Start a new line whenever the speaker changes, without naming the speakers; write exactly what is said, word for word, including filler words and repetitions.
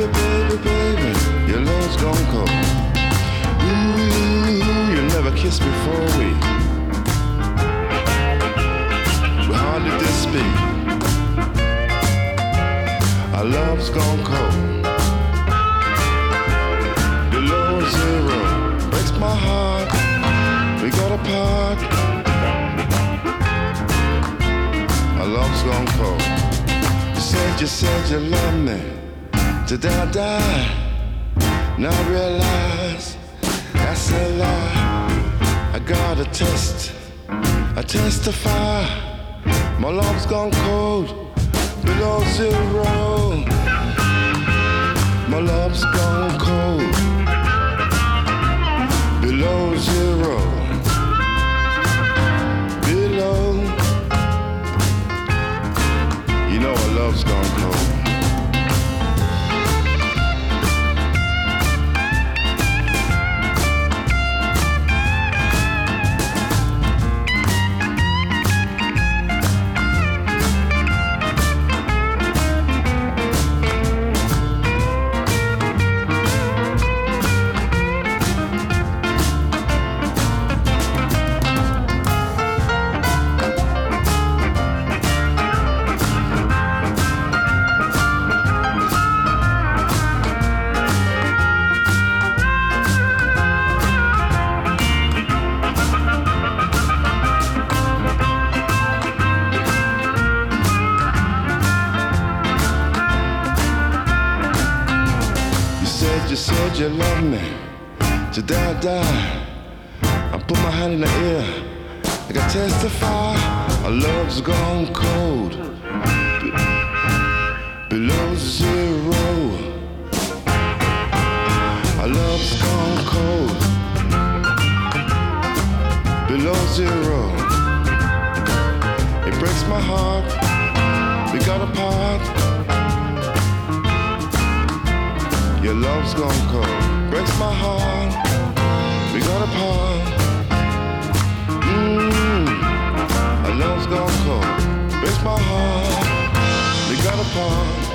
baby, baby, your love's gone cold. Ooh, you never kissed before we. We hardly did speak. Our love's gone cold. Below zero breaks my heart. We got apart. Our love's gone cold. You said, you said you love me. Today I die. Now I realize that's a lie. I got a test. I testify. My love's gone cold. Below zero. My love's gone cold. Below zero. Below. You know our love's gone cold. You said you love me. Today I die. I put my hand in the air. I can testify. Our love's gone cold. Below zero. Our love's gone cold. Below zero. It breaks my heart. We got apart. Your love's gone cold, breaks my heart. We got apart. Mmm, our love's gone cold, breaks my heart. We got apart.